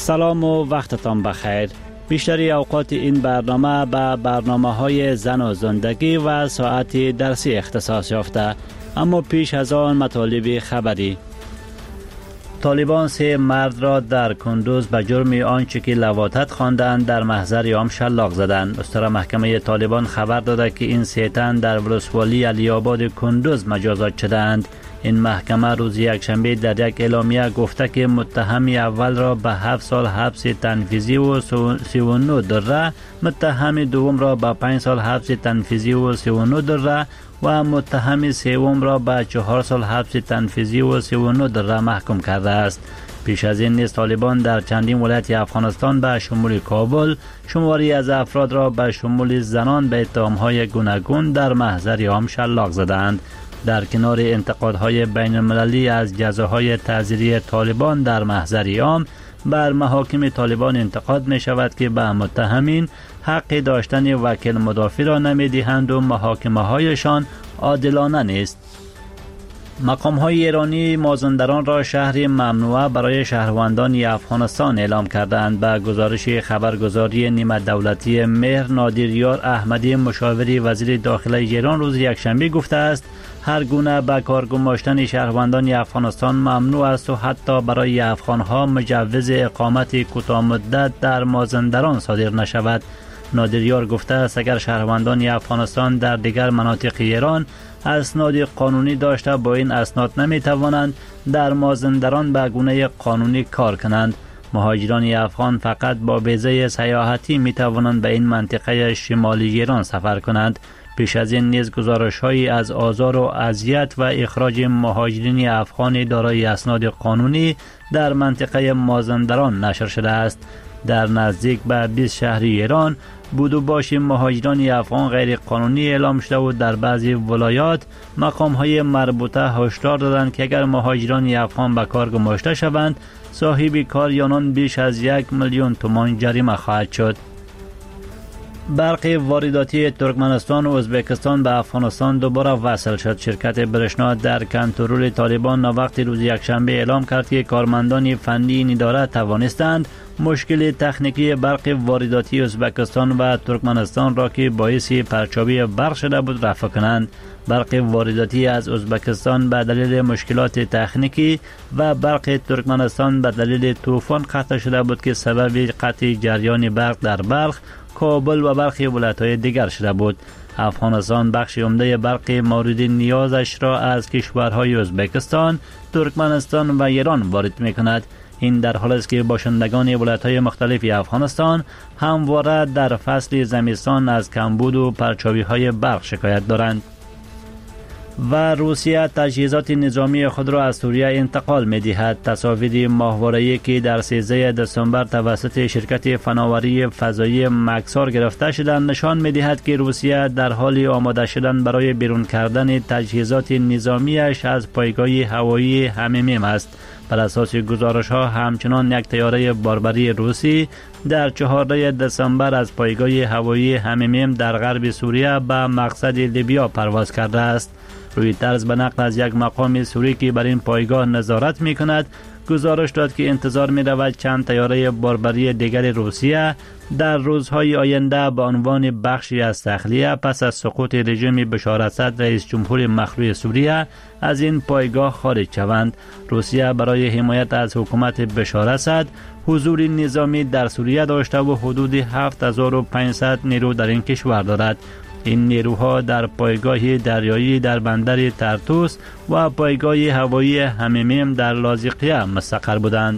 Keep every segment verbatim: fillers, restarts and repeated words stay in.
سلام و وقتتان بخیر. بیشتری اوقات این برنامه به برنامه‌های زن و زندگی و ساعت درسی اختصاص یافته، اما پیش از آن مطالب خبری. طالبان سه مرد را در کندوز به جرم آنچه که لواطت خواندند در محضر عام شلاق زدند. استرا محکمه طالبان خبر داده که این سه تن در ولسوالی علی آباد کندوز مجازات شدند. این محکمه روز یکشنبه در یک اعلامیه گفته که متهم اول را به هفت سال حبس تنفیذی و سی و نه دره، متهم دوم را به پنج سال حبس تنفیذی و سی و نه دره و متهم سوم را به چهار سال حبس تنفیذی و سی و نه دره محکوم کرده است. پیش از این نیز طالبان در چندین ولایت افغانستان به شمول کابل شماری از افراد را به شمول زنان به اتهام‌های گوناگون در محضر عام شلاق زدند. در کنار انتقادهای بین المللی از جزاهای تعزیری طالبان در محضر عام، بر محاکم طالبان انتقاد می شود که به متهمین حق داشتن وکیل مدافع را نمی دهند و محاکمه هایشان عادلانه نیست. مقام های ایرانی مازندران را شهر ممنوعه برای شهروندان افغانستان اعلام کردند. به گزارش خبرگزاری نیمه دولتی مهر، نادریار احمدی مشاور وزیر داخله ایران روز یکشنبه گفته است هر گونه به کار گماشتن شهروندان افغانستان ممنوع است و حتی برای افغانها مجوز اقامت کوتاه مدت در مازندران صادر نشود. نادریار گفته است اگر شهروندان افغانستان در دیگر مناطق ایران اسناد قانونی داشته با این اسناد نمی توانند در مازندران به گونه قانونی کار کنند. مهاجران افغان فقط با ویزای سیاحتی می توانند به این منطقه شمالی ایران سفر کنند. پیش از این نیز گزارش‌هایی از آزار و اذیت و اخراج مهاجرین افغان دارای اسناد قانونی در منطقه مازندران نشر شده است. در نزدیک به بیست شهر ایران بود و باش مهاجران افغان غیر قانونی اعلام شده و در بعضی ولایات مقام‌های مربوطه هشدار دادند که اگر مهاجران افغان به کار گماشته شوند صاحب کار یانان بیش از یک میلیون تومان جریمه خواهد شد. برق وارداتی ترکمنستان و ازبکستان به افغانستان دوباره وصل شد. شرکت برشنا در کنترل طالبان ناوقت روز یکشنبه اعلام کرد که کارمندان فنی این اداره توانستند مشکل تکنیکی برق وارداتی ازبکستان و ترکمنستان را که باعث پرچاوی برق شده بود رفع کنند. برق وارداتی از ازبکستان به دلیل مشکلات تکنیکی و برق ترکمنستان به دلیل طوفان قطع شده بود که سبب قطع جریان برق در بلخ، کابل و برخی ولایت‌های دیگر شده بود. افغانستان بخش عمده برق مورد نیازش را از کشورهای ازبکستان، ترکمنستان و ایران وارد می‌کند. این در حالی است که باشندگان ولایت‌های مختلف افغانستان همواره در فصل زمستان از کمبود و پرچاوی‌های برق شکایت دارند. و روسیه تجهیزات نظامی خود را از سوریه انتقال می دهد. تصاویر ماهواره‌ای که در سیزده دسامبر توسط شرکت فناوری فضایی مکسار گرفته شدند نشان می دهد که روسیه در حال آماده شدن برای بیرون کردن تجهیزات نظامیش از پایگاه هوایی هممیم است. بر اساس گزارش ها همچنان یک طیاره باربری روسی در چهاردهم دسامبر از پایگاه هوایی هممیم در غرب سوریه به مقصد لیبیا پرواز کرده است. رویترز به نقل از یک مقام سوری که بر این پایگاه نظارت می کند گزارش داد که انتظار می رود چند طیاره باربری دیگر روسیه در روزهای آینده به عنوان بخشی از تخلیه پس از سقوط رژیم بشار اسد رئیس جمهور مخلوع سوریه از این پایگاه خارج شوند. روسیه برای حمایت از حکومت بشار اسد حضور نظامی در سوریه داشته و حدود هفت هزار و پانصد نیرو در این کشور دارد. این نیروها در پایگاه دریایی در بندر ترتوس و پایگاه هوایی هممیم در لاذقیه مستقر بودند.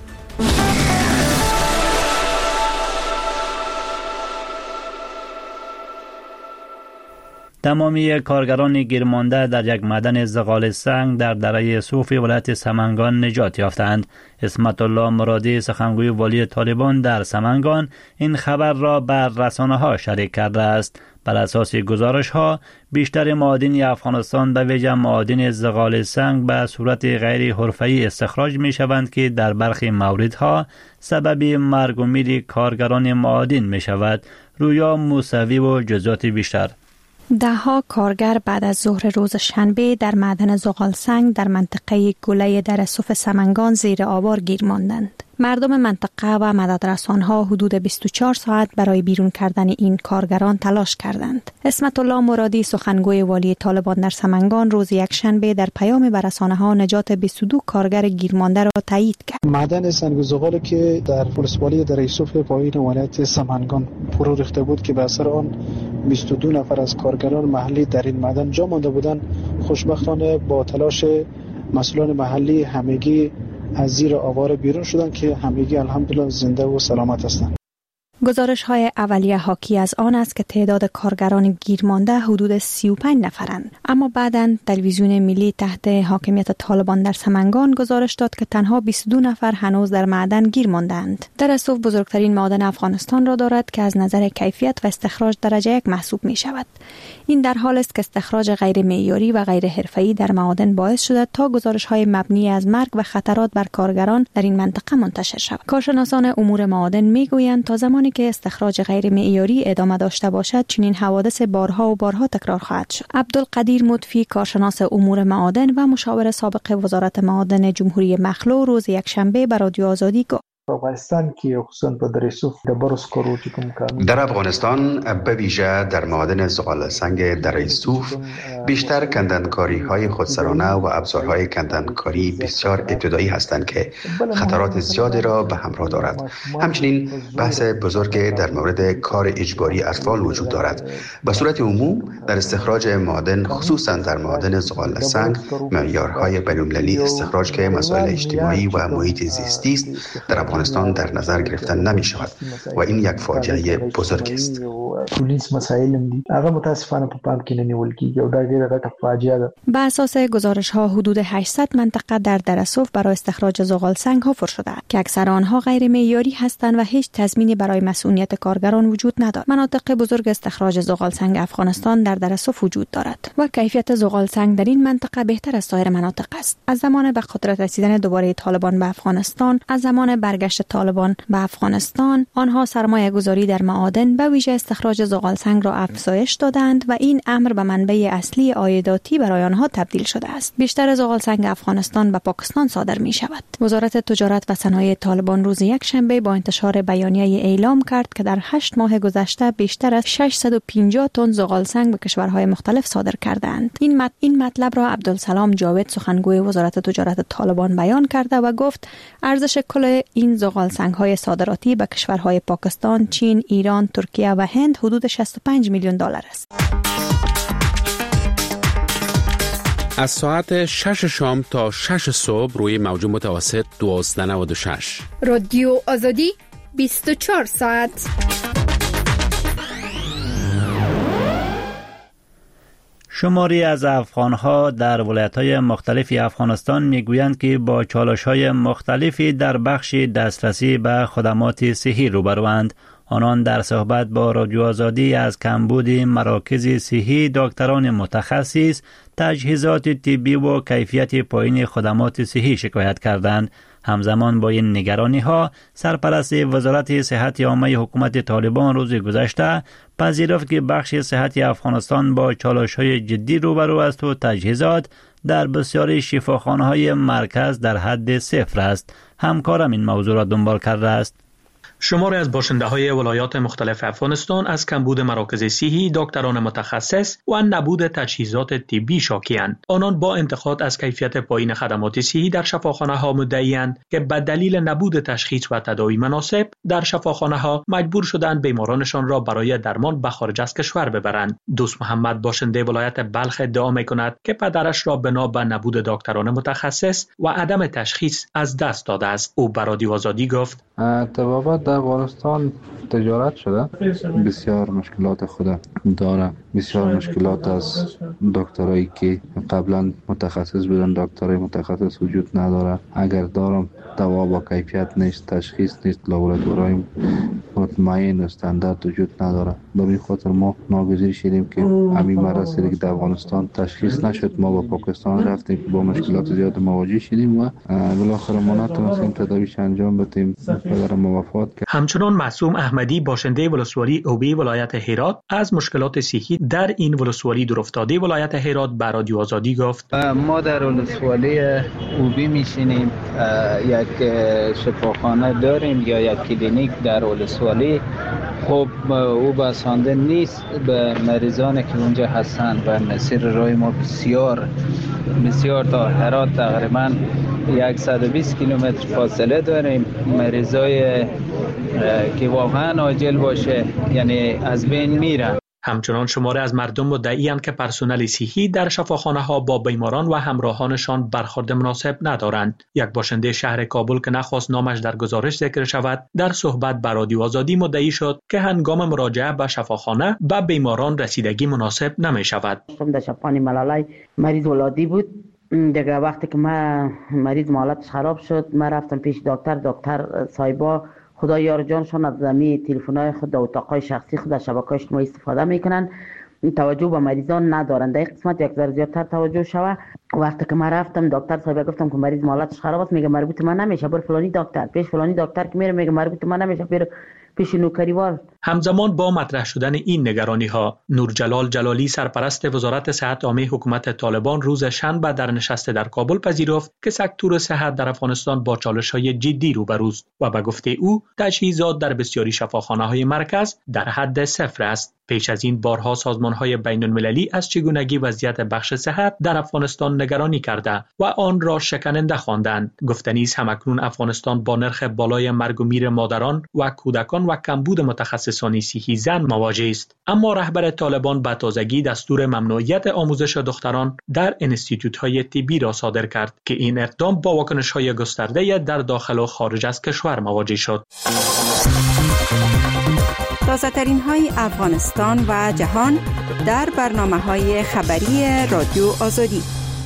تمامی کارگران گیرمانده در یک معدن زغال سنگ در دره صوف ولایت سمنگان نجات یافتند. اسمت الله مرادی سخنگوی والی طالبان در سمنگان این خبر را بر رسانه‌ها شریک کرده است. بر اساس گزارش ها بیشتر معادن افغانستان به ویژه معادن زغال سنگ به صورت غیر حرفه‌ای استخراج می شوند که در برخی موردها سبب مرگ و میر کارگران معادن می شود. رویا موسوی و جزئیات بیشتر. دهها کارگر بعد از ظهر روز شنبه در معدن زغال سنگ در منطقه گله در صوف سمنگان زیر آوار گیر ماندند. مردم منطقه و مددرسان‌ها حدود بیست و چهار ساعت برای بیرون کردن این کارگران تلاش کردند. اسمت الله مرادی سخنگوی والی طالبان در سمنگان روز یکشنبه در پیام به رسانه‌ها نجات بیست و دو کارگر گیرمانده را تایید کرد. معدن سنگ و زغالی که در ولسوالی در یوسف پایین ولایت سمنگان فرو ریخته بود که به اثر آن بیست و دو نفر از کارگران محلی در این معدن جا مانده بودند، خوشبختانه با تلاش مسئولان محلی همگی از زیر آوار بیرون شدند که همگی الحمدلله زنده و سلامت هستند. گزارش های اولیه حاکی از آن است که تعداد کارگران گیرمانده حدود سی و پنج نفرند، اما بعداً تلویزیون ملی تحت حاکمیت طالبان در سمنگان گزارش داد که تنها بیست و دو نفر هنوز در معدن گیر ماندند. درسوف بزرگترین معدن افغانستان را دارد که از نظر کیفیت و استخراج درجه یک محسوب می شود. این در حال است که استخراج غیر معیاری و غیر حرفه‌ای در معادن باعث شده تا گزارش های مبنی از مرگ و خطرات بر کارگران در این منطقه منتشر شود. کارشناسان امور معادن میگویند تا زمانی که استخراج غیر معیاری ادامه داشته باشد چنین حوادث بارها و بارها تکرار خواهد شد. عبدالقدیر مطفی کارشناس امور معادن و مشاور سابق وزارت معادن جمهوری مخلو روز یکشنبه به رادیو آزادی گفت: افغانستان که خصوصا په درسوف د برس کارو چې کوم کار در افغانستان به ویژه در معادن زغال سنگ درسوف بیشتر کندنکاری های خودسرانه و ابزارهای کندنکاری بسیار ابتدایی هستند که خطرات زیادی را به همراه دارد. همچنین بحث بزرگ در مورد کار اجباری اطفال وجود دارد. به صورت عموم در استخراج معادن خصوصا در معادن زغال سنگ معیارهای بین‌المللی استخراج که مسائل اجتماعی و محیط زیستی است در افغانستان در نظر گرفته نمی شود و این یک فاجعه بزرگ است. پولیس مسائل دي هغه متاسفانه په پام کې نه نیول کیږي او دا ډیره غټه فاجعه ده. به اساس گزارش ها حدود هشتصد منطقه در درسوف برای استخراج زغال سنگ حفر شده که اکثر آنها غیر معیاری هستند و هیچ تضمینی برای مسئولیت کارگران وجود ندارد. مناطق بزرگ استخراج زغال سنگ افغانستان در درسوف وجود دارد و کیفیت زغال سنگ در این منطقه بهتر از سایر مناطق است. از زمان به قدرت رسیدن دوباره طالبان به افغانستان، از زمان برگشت طالبان به افغانستان، آنها سرمایه گذاری در معادن به ویژه استخراج زغال سنگ را افزایش دادند و این امر به منبع اصلی عایداتی برای آنها تبدیل شده است. بیشتر زغال سنگ افغانستان به پاکستان صادر می شود. وزارت تجارت و صنایع طالبان روز یکشنبه با انتشار بیانیه اعلام کرد که در هشت ماه گذشته بیشتر از ششصد و پنجاه تن زغال سنگ به کشورهای مختلف صادر کردند. این مط... این مطلب را عبدالسلام جاوید سخنگوی وزارت تجارت طالبان بیان کرده و گفت ارزش کل این زغال سنگ های صادراتی به کشورهای پاکستان، چین، ایران، ترکیه و هند حدود شصت و پنج میلیون دلار است. از ساعت شش شام تا شش صبح روی موج متوسط دوازده و نود و شش رادیو آزادی بیست و چهار ساعت. شماری از افغان‌ها در ولایت‌های مختلف افغانستان می‌گویند که با چالش‌های مختلفی در بخش دسترسی به خدمات صحی روبروند. آنان در صحبت با رادیو آزادی از کمبود مراکز صحی، دکتران متخصص، تجهیزات طبی و کیفیت پایین خدمات صحی شکایت کردند. همزمان با این نگرانی ها، سرپرست وزارت صحت عامه حکومت طالبان روز گذشته پذیرفت که بخش صحت افغانستان با چالش‌های جدی روبرو است و تجهیزات در بسیاری شفاخانه‌های مرکز در حد صفر است. همکارم این موضوع را دنبال کرده است. شماری از باشنده‌های ولایات مختلف افغانستان از کمبود مراکز صحی، دکتران متخصص و نبود تجهیزات طبی شاکی‌اند. آنان با انتقاد از کیفیت پایین خدمات صحی در شفاخانه‌ها مدعی‌اند که به دلیل نبود تشخیص و تداوی مناسب در شفاخانه‌ها مجبور شدند بیمارانشان را برای درمان به خارج از کشور ببرند. دوست محمد باشنده ولایت بلخ ادعا می‌کند که پدرش را بنا به نبود دکتران متخصص و عدم تشخیص از دست داده است. او به رادیو آزادی گفت: طبابت در افغانستان تجارت شده، بسیار مشکلات خود داره. بسیار مشکلات از دکترایی که قبلا متخصص بودن، دکترای متخصص وجود نداره. اگر دارم دوا با کیفیت نیست، تشخیص نیست، لابراتوارای مطمئن و استاندارد وجود نداره. به این خاطر ما ناگزیر شدیم که همین مرض که در افغانستان تشخیص نشد، ما با پاکستان رفتیم که با مشکلات زیاد مواجه شدیم و بالاخره ما نتونستیم تداویش انجام بدیم. پدر ما وفات کرد. همچنان معصوم احمدی باشنده ولسوالی اوبی ولایت هرات از مشکلات صحی در این ولسوالی دورافتاده ولایت هرات به رادیو آزادی گفت: ما در ولسوالی اوبی میشینیم، یک شفاخانه داریم یا یک کلینیک در ولسوالی. خب او بسنده نیست به مریضانی که اونجا هستند و مسیر راه ما بسیار بسیار تا هرات تقریبا صد و بیست کیلومتر فاصله داریم. مریضای که واقعا عاجل باشه یعنی از بین میرن. همچنان شماره از مردم مدعی‌اند که پرسنل صحی در شفاخانه‌ها با بیماران و همراهانشان برخورد مناسب ندارند. یک باشنده شهر کابل که نخواست نامش در گزارش ذکر شود، در صحبت با رادیو آزادی مدعی شد که هنگام مراجعه به شفاخانه به بیماران رسیدگی مناسب نمی‌شود. در شفاخانه ملالای مریض ولادی بود. دیگه وقتی که ما مریض حالتش خراب شد، ما رفتم پیش دکتر. دکتر صاحبا خدا یار جانشون از زمین تلفن‌های خود در اتاق‌های شخصی خود در شبکه‌های اجتماعی استفاده میکنن، توجه به مریضان ندارن. در این قسمت یک ذره زیادتر توجه شوه. وقتی که من رفتم دکتر صاحب گفتم که مریض حالتش خراب است، میگه مربوط من نمیشه، برو فلانی دکتر. پیش فلانی دکتر که میره میگه مربوط من نمیشه، برو پیش نوکریوار. همزمان با مطرح شدن این نگرانی‌ها، نورجلال جلالی سرپرست وزارت صحت عامه حکومت طالبان روز شنبه در نشست در کابل پذیرفت که سکتور صحت در افغانستان با چالش‌های جدی روبروست و به گفته او تجهیزات در بسیاری شفاخانه‌های مرکز در حد صفر است. پیش از این بارها سازمان‌های بین‌المللی از چگونگی وضعیت بخش صحت در افغانستان نگرانی کرده و آن را شکننده خواندند. گفتنی است همکنون افغانستان با نرخ بالای مرگ و میر مادران و کودکان و کمبود متخصصان صحی زن مواجه است. اما رهبر طالبان به تازگی دستور ممنوعیت آموزش دختران در انستیتوت‌های طبی را صادر کرد که این اقدام با واکنش‌های گسترده در داخل و خارج از کشور مواجه شد. تازه‌ترین های افغانستان و جهان در برنامه‌های خبری رادیو آزادی.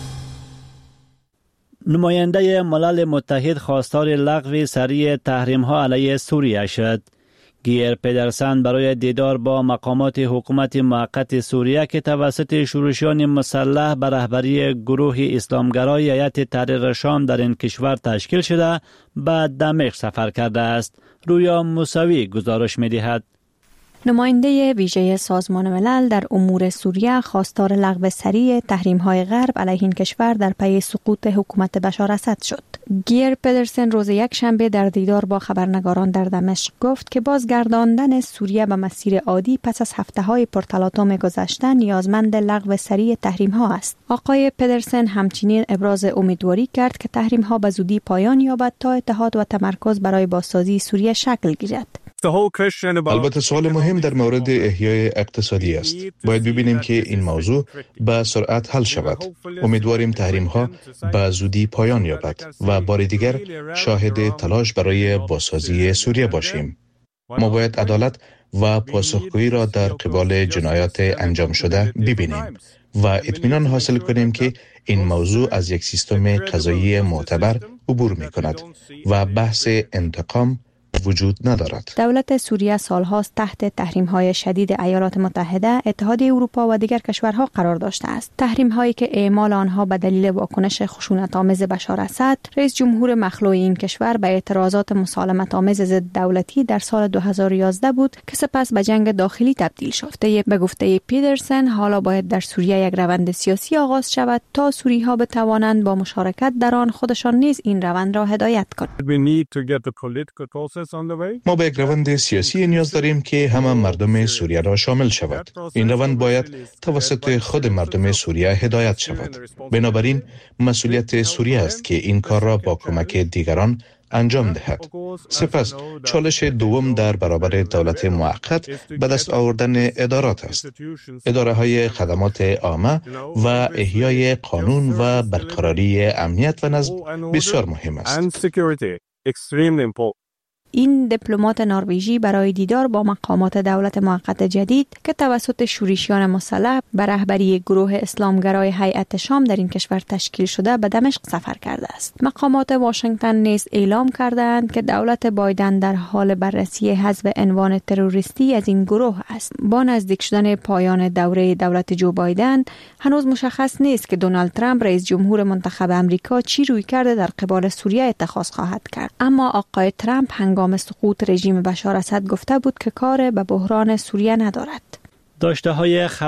نماینده ملل متحد خواستار لغو سریع تحریم‌ها علیه سوریه شد. گیر پدرسن برای دیدار با مقامات حکومت موقت سوریه که توسط شورشیان مسلح به رهبری گروه اسلامگرای هیئت تحریر شام در این کشور تشکیل شده به دمشق سفر کرده است. رویا موسوی گزارش می‌دهد. نماینده ویژه سازمان ملل در امور سوریه خواستار لغو سریع تحریم‌های غرب علیه این کشور در پی سقوط حکومت بشار اسد شد. گیر پدرسن روز یک شنبه در دیدار با خبرنگاران در دمشق گفت که بازگرداندن سوریه به مسیر عادی پس از هفته‌های پرتلاطم گذشته نیازمند لغو سریع تحریم‌ها است. آقای پدرسن همچنین ابراز امیدواری کرد که تحریم‌ها به زودی پایان یابد تا اتحاد و تمرکز برای بازسازی سوریه شکل گیرد. البته سوال مهم در مورد احیای اقتصادی است. باید ببینیم که این موضوع به سرعت حل شود. امیدواریم تحریم ها به زودی پایان یابد و بار دیگر شاهد تلاش برای بازسازی سوریه باشیم. ما باید عدالت و پاسخگویی را در قبال جنایات انجام شده ببینیم و اطمینان حاصل کنیم که این موضوع از یک سیستم قضایی معتبر عبور می کند و بحث انتقام وجود ندارد. دولت سوریه سالهاست تحت تحریم‌های شدید ایالات متحده، اتحادیه اروپا و دیگر کشورها قرار داشته است. تحریم‌هایی که اعمال آنها به دلیل واکنش خشونت‌آمیز بشار اسد، رئیس جمهور مخلوع این کشور به اعتراضات مسالمت‌آمیز ضد دولتی در سال دو هزار و یازده بود که سپس به جنگ داخلی تبدیل شد. به گفته پیدرسن، حالا باید در سوریه یک روند سیاسی آغاز شود تا سوری‌ها بتوانند با مشارکت در آن خودشان نیز این روند را هدایت کنند. ما به یک روند سیاسی نیاز داریم که همه مردم سوریه را شامل شود. این روند باید توسط خود مردم سوریه هدایت شود. بنابراین مسئولیت سوریه است که این کار را با کمک دیگران انجام دهد. سپس چالش دوم در برابر دولت موقت به دست آوردن ادارات است. اداره های خدمات عامه و احیای قانون و برقراری امنیت و نظم بسیار مهم است. این دیپلمات نروژی برای دیدار با مقامات دولت موقت جدید که توسط شورشیان مسلح به رهبری گروه اسلامگرای هیئت شام در این کشور تشکیل شده به دمشق سفر کرده است. مقامات واشنگتن نیز اعلام کردند که دولت بایدن در حال بررسی حذف عنوان تروریستی از این گروه است. با نزدیک شدن پایان دوره دولت جو بایدن هنوز مشخص نیست که دونالد ترامپ رئیس جمهور منتخب امریکا چی روی کرده در قبال سوریه اتخاذ خواهد کرد. اما آقای ترامپ هنگام سقوط رژیم بشار اسد گفته بود که کار به بحران سوریه ندارد. داشته های خبر